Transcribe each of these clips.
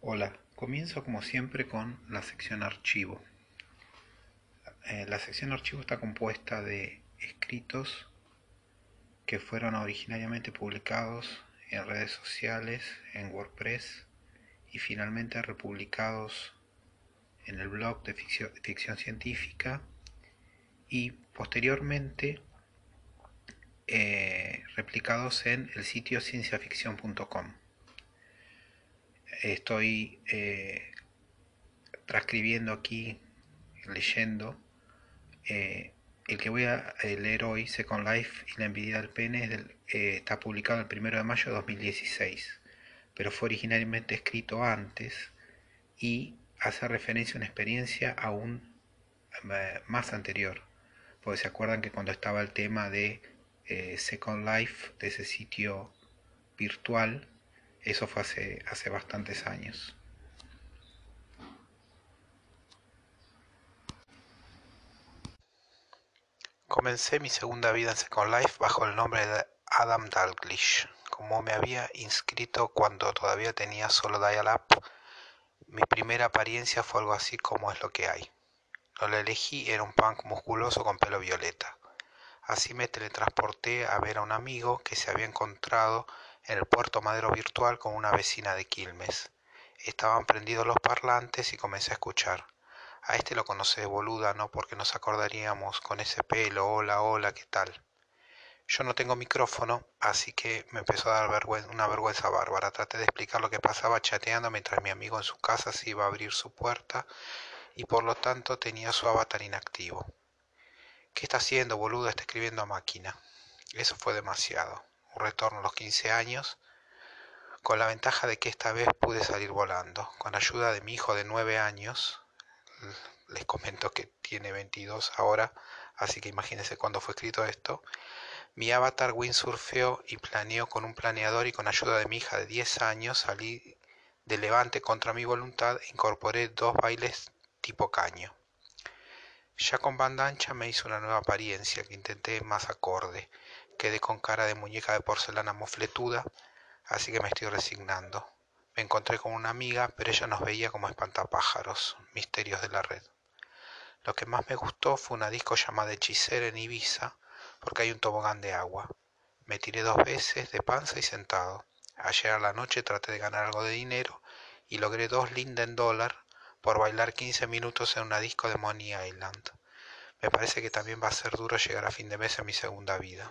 Hola, comienzo como siempre con la sección archivo. La sección archivo está compuesta de escritos que fueron originariamente publicados en redes sociales, en WordPress y finalmente republicados en el blog de ficción científica y posteriormente replicados en el sitio cienciaficción.com. Estoy transcribiendo aquí, leyendo. El que voy a leer hoy, Second Life y la envidia del pene, está publicado el 1 de mayo de 2016, pero fue originalmente escrito antes y hace referencia a una experiencia aún más anterior, porque se acuerdan que cuando estaba el tema de Second Life, de ese sitio virtual, eso fue hace bastantes años. Comencé mi segunda vida en Second Life bajo el nombre de Adam Dalglish. Como me había inscrito cuando todavía tenía solo dial-up, mi primera apariencia fue algo así como es lo que hay. Lo que elegí era un punk musculoso con pelo violeta. Así me teletransporté a ver a un amigo que se había encontrado en el Puerto Madero virtual con una vecina de Quilmes. Estaban prendidos los parlantes y comencé a escuchar. A este lo conocés, boluda, ¿no? Porque nos acordaríamos con ese pelo, hola, hola, ¿qué tal? Yo no tengo micrófono, así que me empezó a dar una vergüenza bárbara. Traté de explicar lo que pasaba chateando mientras mi amigo en su casa se iba a abrir su puerta y por lo tanto tenía su avatar inactivo. ¿Qué está haciendo, boluda? Está escribiendo a máquina. Eso fue demasiado. Un retorno a los 15 años, con la ventaja de que esta vez pude salir volando. Con ayuda de mi hijo de 9 años, les comento que tiene 22 ahora, así que imagínense cuándo fue escrito esto. Mi avatar windsurfeó y planeó con un planeador y con ayuda de mi hija de 10 años salí de levante contra mi voluntad e incorporé 2 bailes tipo caño. Ya con banda ancha me hizo una nueva apariencia que intenté más acorde. Quedé con cara de muñeca de porcelana mofletuda, así que me estoy resignando. Me encontré con una amiga, pero ella nos veía como espantapájaros, misterios de la red. Lo que más me gustó fue una disco llamada Hechicera en Ibiza, porque hay un tobogán de agua. Me tiré 2 veces de panza y sentado. Ayer a la noche traté de ganar algo de dinero y logré 2 Linden dólar por bailar 15 minutos en una disco de Money Island. Me parece que también va a ser duro llegar a fin de mes en mi segunda vida.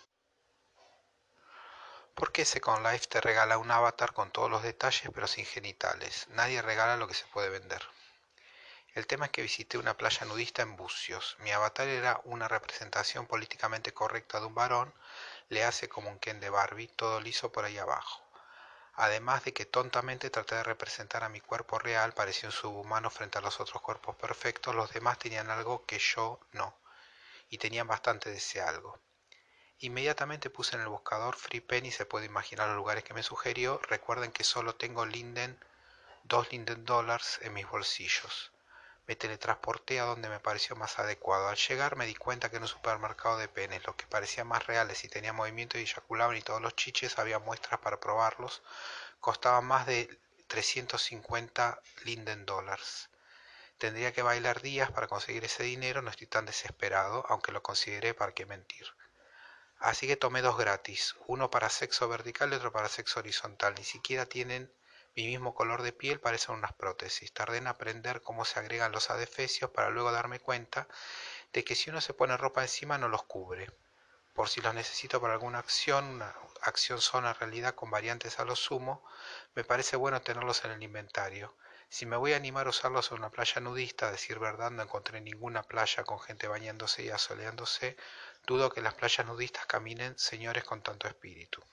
¿Por qué Second Life te regala un avatar con todos los detalles pero sin genitales? Nadie regala lo que se puede vender. El tema es que visité una playa nudista en Bucios. Mi avatar era una representación políticamente correcta de un varón, le hace como un Ken de Barbie, todo liso por ahí abajo. Además de que tontamente traté de representar a mi cuerpo real, parecía un subhumano frente a los otros cuerpos perfectos, los demás tenían algo que yo no, y tenían bastante de ese algo. Inmediatamente puse en el buscador Free Penny, se puede imaginar los lugares que me sugirió. Recuerden que solo tengo 2 Linden dólares en mis bolsillos. Me teletransporté a donde me pareció más adecuado. Al llegar me di cuenta que en un supermercado de penes, los que parecían más reales y tenían movimiento y eyaculaban y todos los chiches, había muestras para probarlos, costaban más de 350 Linden dólares. Tendría que bailar días para conseguir ese dinero, no estoy tan desesperado, aunque lo consideré para qué mentir. Así que tomé 2 gratis, uno para sexo vertical y otro para sexo horizontal. Ni siquiera tienen mi mismo color de piel, parecen unas prótesis. Tardé en aprender cómo se agregan los adefesios para luego darme cuenta de que si uno se pone ropa encima no los cubre. Por si los necesito para alguna acción, una acción zona en realidad con variantes a lo sumo, me parece bueno tenerlos en el inventario. Si me voy a animar a usarlos en una playa nudista, a decir verdad no encontré ninguna playa con gente bañándose y asoleándose, dudo que las playas nudistas caminen señores con tanto espíritu.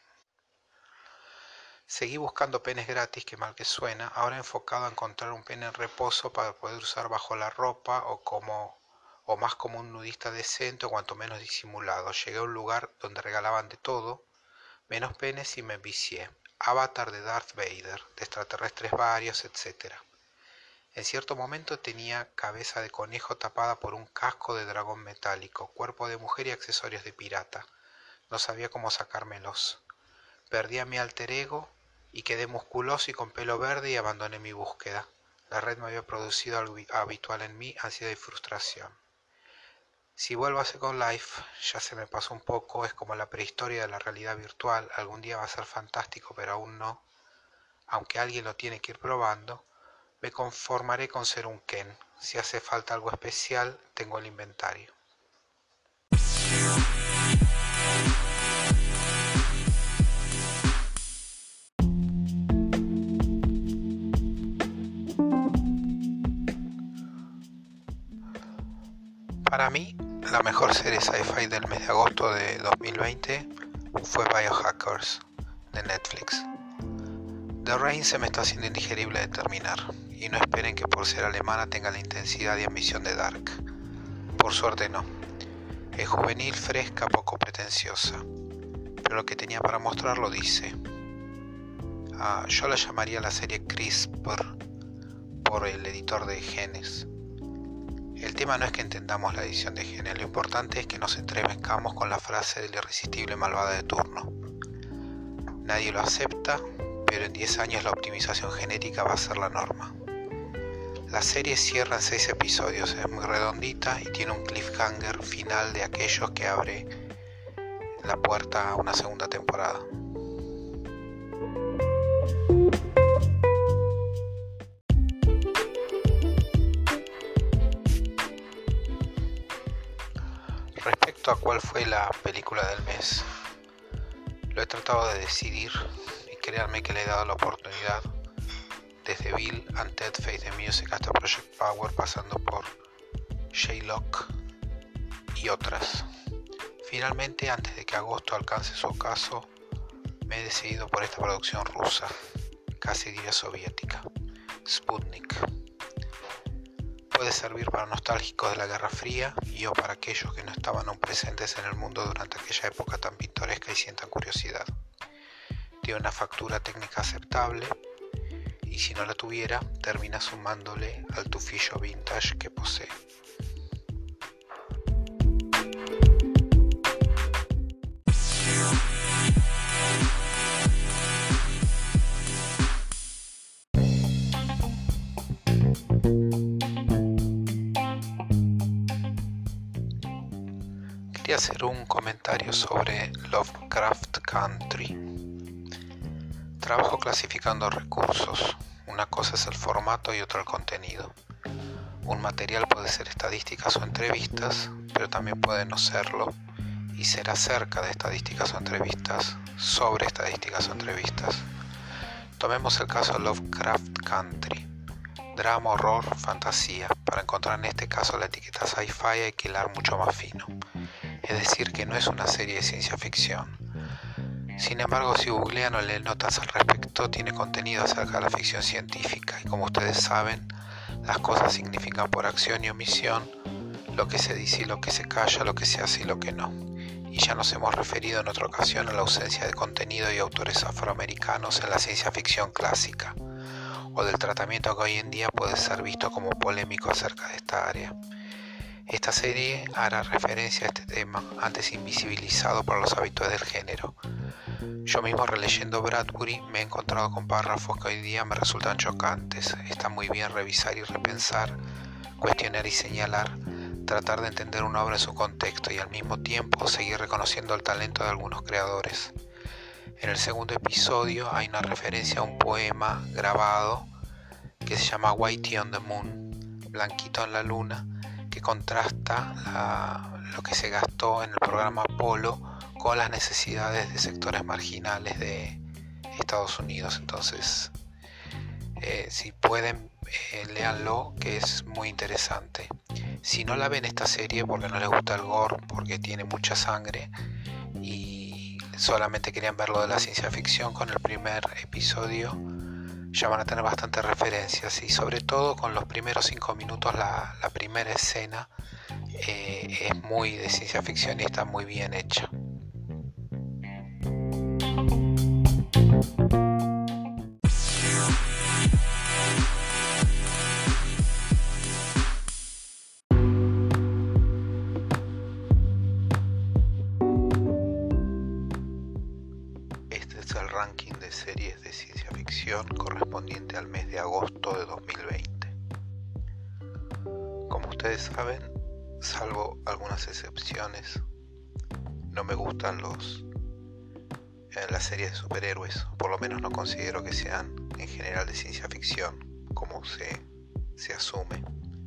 Seguí buscando penes gratis, que mal que suena, ahora enfocado a encontrar un pene en reposo para poder usar bajo la ropa o más como un nudista decente o cuanto menos disimulado. Llegué a un lugar donde regalaban de todo, menos penes y me envicié. Avatar de Darth Vader, de extraterrestres varios, etcétera. En cierto momento tenía cabeza de conejo tapada por un casco de dragón metálico, cuerpo de mujer y accesorios de pirata. No sabía cómo sacármelos. Perdí a mi alter ego y quedé musculoso y con pelo verde y abandoné mi búsqueda. La red me había producido algo habitual en mí, ansiedad y frustración. Si vuelvo a Second Life, ya se me pasó un poco, es como la prehistoria de la realidad virtual, algún día va a ser fantástico, pero aún no. Aunque alguien lo tiene que ir probando, me conformaré con ser un Ken. Si hace falta algo especial, tengo el inventario. Para mí, la mejor serie sci-fi del mes de agosto de 2020 fue Biohackers, de Netflix. The Rain se me está haciendo indigerible de terminar, y no esperen que por ser alemana tenga la intensidad y ambición de Dark. Por suerte no. Es juvenil, fresca, poco pretenciosa, pero lo que tenía para mostrar lo dice. Yo la llamaría la serie CRISPR, por el editor de genes. El tema no es que entendamos la edición de genes, lo importante es que nos entremezcamos con la frase del irresistible malvada de turno. Nadie lo acepta, pero en 10 años la optimización genética va a ser la norma. La serie cierra en 6 episodios, es muy redondita y tiene un cliffhanger final de aquellos que abre la puerta a una segunda temporada. Respecto a cuál fue la película del mes, lo he tratado de decidir y créanme que le he dado la oportunidad desde Bill and Ted Face the Music hasta Project Power, pasando por Shylock y otras. Finalmente, antes de que agosto alcance su ocaso, me he decidido por esta producción rusa, casi diría soviética, Sputnik. Puede servir para nostálgicos de la Guerra Fría y o para aquellos que no estaban aún presentes en el mundo durante aquella época tan pintoresca y sientan curiosidad. Tiene una factura técnica aceptable y si no la tuviera, termina sumándole al tufillo vintage que posee. Quería hacer un comentario sobre Lovecraft Country. Trabajo clasificando recursos. Una cosa es el formato y otra el contenido. Un material puede ser estadísticas o entrevistas, pero también puede no serlo y ser acerca de estadísticas o entrevistas, sobre estadísticas o entrevistas. Tomemos el caso de Lovecraft Country. Drama, horror, fantasía. Para encontrar en este caso la etiqueta sci-fi hay que hilar mucho más fino. Es decir, que no es una serie de ciencia ficción. Sin embargo, si googlean o leen notas al respecto, tiene contenido acerca de la ficción científica y como ustedes saben, las cosas significan por acción y omisión lo que se dice y lo que se calla, lo que se hace y lo que no. Y ya nos hemos referido en otra ocasión a la ausencia de contenido y autores afroamericanos en la ciencia ficción clásica, o del tratamiento que hoy en día puede ser visto como polémico acerca de esta área. Esta serie hará referencia a este tema, antes invisibilizado por los habituales del género. Yo mismo releyendo Bradbury me he encontrado con párrafos que hoy día me resultan chocantes. Está muy bien revisar y repensar, cuestionar y señalar, tratar de entender una obra en su contexto y al mismo tiempo seguir reconociendo el talento de algunos creadores. En el segundo episodio hay una referencia a un poema grabado que se llama Whitey on the Moon, Blanquito en la Luna, que contrasta lo que se gastó en el programa Apolo con las necesidades de sectores marginales de Estados Unidos. Entonces, si pueden, léanlo, que es muy interesante. Si no la ven esta serie porque no les gusta el gore, porque tiene mucha sangre y solamente querían ver lo de la ciencia ficción, con el primer episodio ya van a tener bastantes referencias y sobre todo con los primeros 5 minutos la primera escena es muy de ciencia ficción y está muy bien hecha. Este es el ranking de series series de ciencia ficción correspondiente al mes de agosto de 2020. Como ustedes saben, salvo algunas excepciones, no me gustan las series de superhéroes, por lo menos no considero que sean en general de ciencia ficción, como se asume.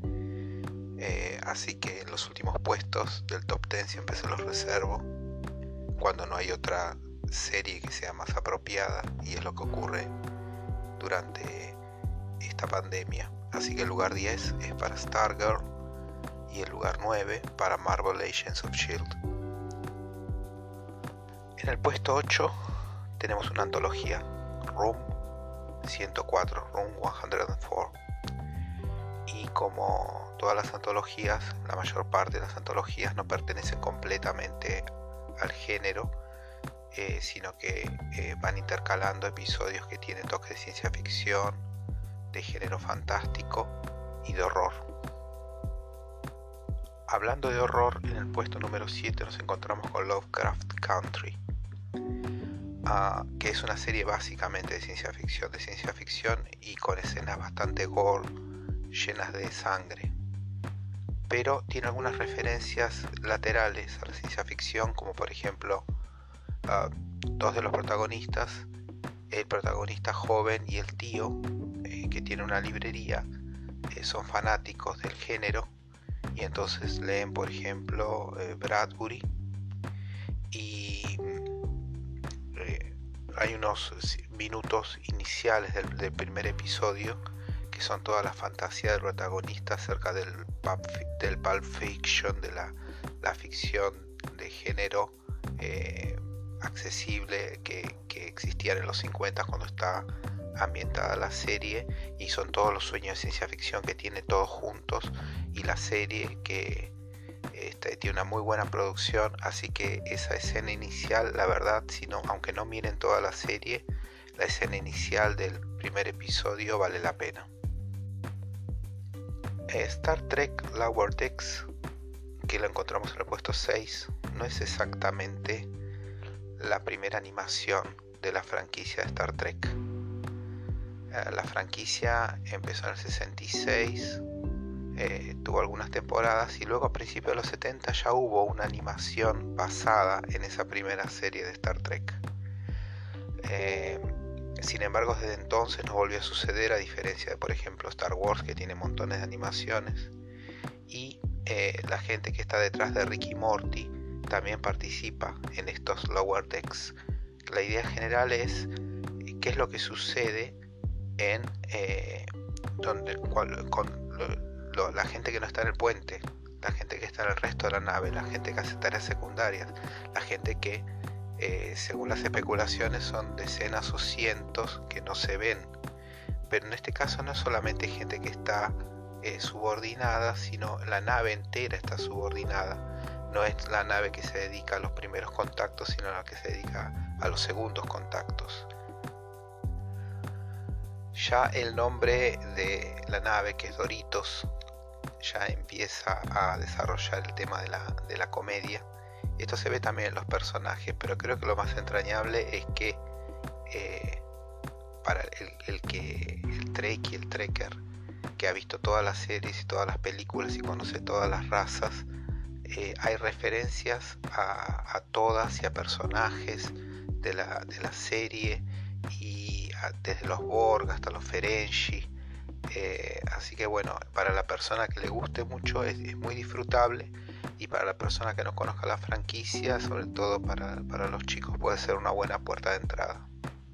Así que en los últimos puestos del top 10 siempre se los reservo cuando no hay otra serie que sea más apropiada, y es lo que ocurre durante esta pandemia. Así que el lugar 10 es para Stargirl y el lugar 9 para Marvel Agents of S.H.I.E.L.D. En el puesto 8 tenemos una antología, Room 104, Room 104. Y como todas las antologías, la mayor parte de las antologías no pertenecen completamente al género, sino que van intercalando episodios que tienen toques de ciencia ficción, de género fantástico y de horror. Hablando de horror, en el puesto número 7 nos encontramos con Lovecraft Country, que es una serie básicamente de ciencia ficción y con escenas bastante gore, llenas de sangre, pero tiene algunas referencias laterales a la ciencia ficción, como por ejemplo dos de los protagonistas, el protagonista joven y el tío, que tiene una librería, son fanáticos del género, y entonces leen por ejemplo Bradbury, y hay unos minutos iniciales del primer episodio que son toda la fantasía del protagonista acerca del pulp fiction, de la ficción de género accesible que existían en los 50 cuando está ambientada la serie, y son todos los sueños de ciencia ficción que tiene todos juntos, y la serie que tiene una muy buena producción. Así que esa escena inicial, la verdad, aunque no miren toda la serie, la escena inicial del primer episodio vale la pena. Star Trek Lower Decks, que lo encontramos en el puesto 6, no es exactamente la primera animación de la franquicia de Star Trek. La franquicia empezó en el 66, tuvo algunas temporadas, y luego a principios de los 70 ya hubo una animación basada en esa primera serie de Star Trek. Sin embargo, desde entonces no volvió a suceder, a diferencia de, por ejemplo, Star Wars, que tiene montones de animaciones, y la gente que está detrás de Rick y Morty también participa en estos Lower Decks. La idea general es qué es lo que sucede en la gente que no está en el puente, la gente que está en el resto de la nave, la gente que hace tareas secundarias, la gente que según las especulaciones son decenas o cientos que no se ven. Pero en este caso no es solamente gente que está subordinada, sino la nave entera está subordinada. No es la nave que se dedica a los primeros contactos, sino la que se dedica a los segundos contactos. Ya el nombre de la nave, que es Doritos, ya empieza a desarrollar el tema de la comedia. Esto se ve también en los personajes, pero creo que lo más entrañable es que para el Trek y el Trekker, que ha visto todas las series y todas las películas y conoce todas las razas, hay referencias a todas y a personajes de la serie, y desde los Borg hasta los Ferengi. Así que bueno, para la persona que le guste mucho es muy disfrutable, y para la persona que no conozca la franquicia, sobre todo para los chicos, puede ser una buena puerta de entrada.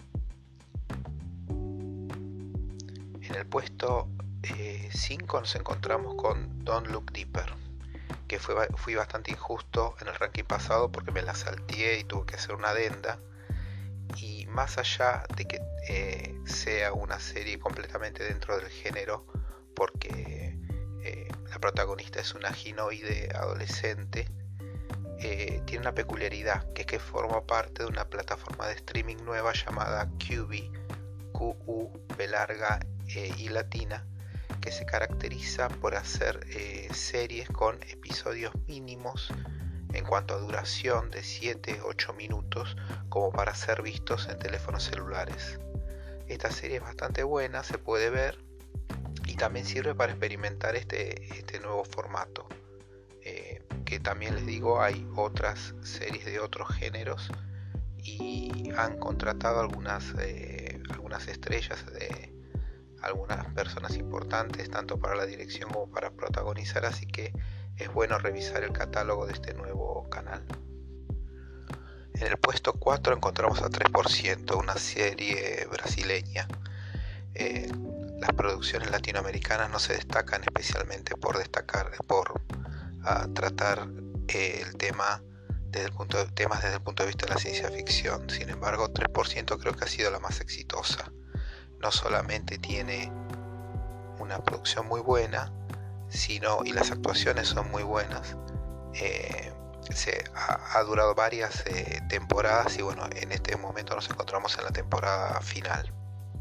En el puesto 5 nos encontramos con Don't Look Deeper, que fui bastante injusto en el ranking pasado porque me la salteé y tuve que hacer una adenda. Y más allá de que sea una serie completamente dentro del género, porque la protagonista es una ginoide adolescente, tiene una peculiaridad, que es que forma parte de una plataforma de streaming nueva llamada Quibi, Q-U-B larga y latina, que se caracteriza por hacer series con episodios mínimos en cuanto a duración de 7-8 minutos, como para ser vistos en teléfonos celulares. Esta serie es bastante buena, se puede ver y también sirve para experimentar este nuevo formato. Que también les digo, hay otras series de otros géneros y han contratado algunas estrellas de algunas personas importantes, tanto para la dirección como para protagonizar, así que es bueno revisar el catálogo de este nuevo canal. En el puesto 4 encontramos a 3%, una serie brasileña. Las producciones latinoamericanas no se destacan especialmente por tratar el tema temas desde el punto de vista de la ciencia ficción. Sin embargo, 3% creo que ha sido la más exitosa. No solamente tiene una producción muy buena, y las actuaciones son muy buenas. Ha durado varias temporadas y bueno, en este momento nos encontramos en la temporada final.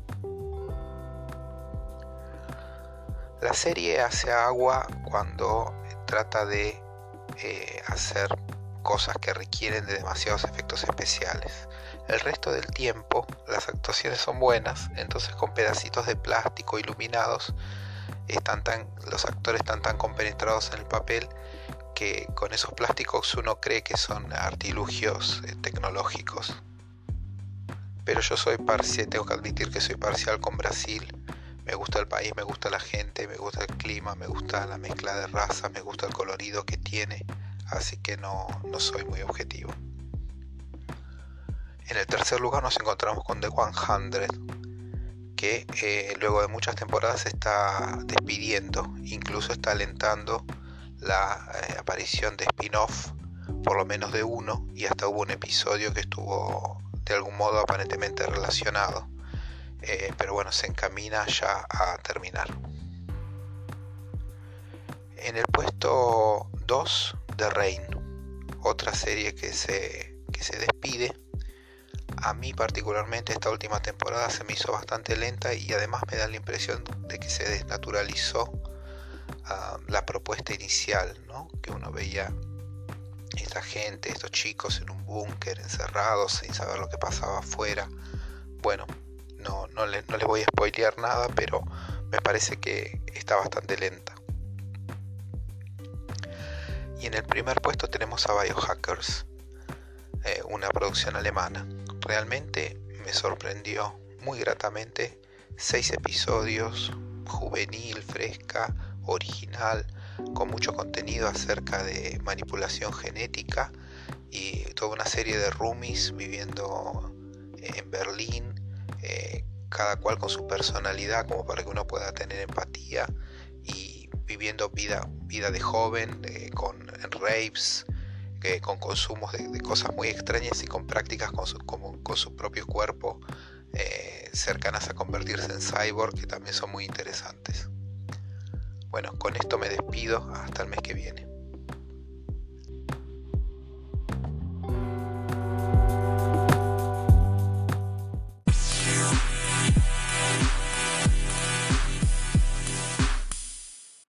La serie hace agua cuando trata de hacer cosas que requieren de demasiados efectos especiales. El resto del tiempo las actuaciones son buenas, entonces con pedacitos de plástico iluminados los actores están tan compenetrados en el papel que con esos plásticos uno cree que son artilugios tecnológicos. Pero yo tengo que admitir que soy parcial con Brasil. Me gusta el país, me gusta la gente, me gusta el clima, me gusta la mezcla de razas, me gusta el colorido que tiene, así que no soy muy objetivo. En el tercer lugar nos encontramos con The 100, que luego de muchas temporadas se está despidiendo, incluso está alentando la aparición de spin-off, por lo menos de uno, y hasta hubo un episodio que estuvo de algún modo aparentemente relacionado. Pero bueno, se encamina ya a terminar. En el puesto 2, The Rain, otra serie que se despide. A mí particularmente esta última temporada se me hizo bastante lenta y además me da la impresión de que se desnaturalizó la propuesta inicial, ¿no? Que uno veía esta gente, estos chicos en un búnker encerrados sin saber lo que pasaba afuera. Bueno, no les voy a spoilear nada, pero me parece que está bastante lenta. Y en el primer puesto tenemos a Biohackers, una producción alemana. Realmente me sorprendió muy gratamente. 6 episodios, juvenil, fresca, original, con mucho contenido acerca de manipulación genética y toda una serie de roomies viviendo en Berlín, cada cual con su personalidad, como para que uno pueda tener empatía, y viviendo vida de joven, con raves, con consumos de cosas muy extrañas y con prácticas con su propio cuerpo, cercanas a convertirse en cyborg, que también son muy interesantes. Bueno, con esto me despido, hasta el mes que viene.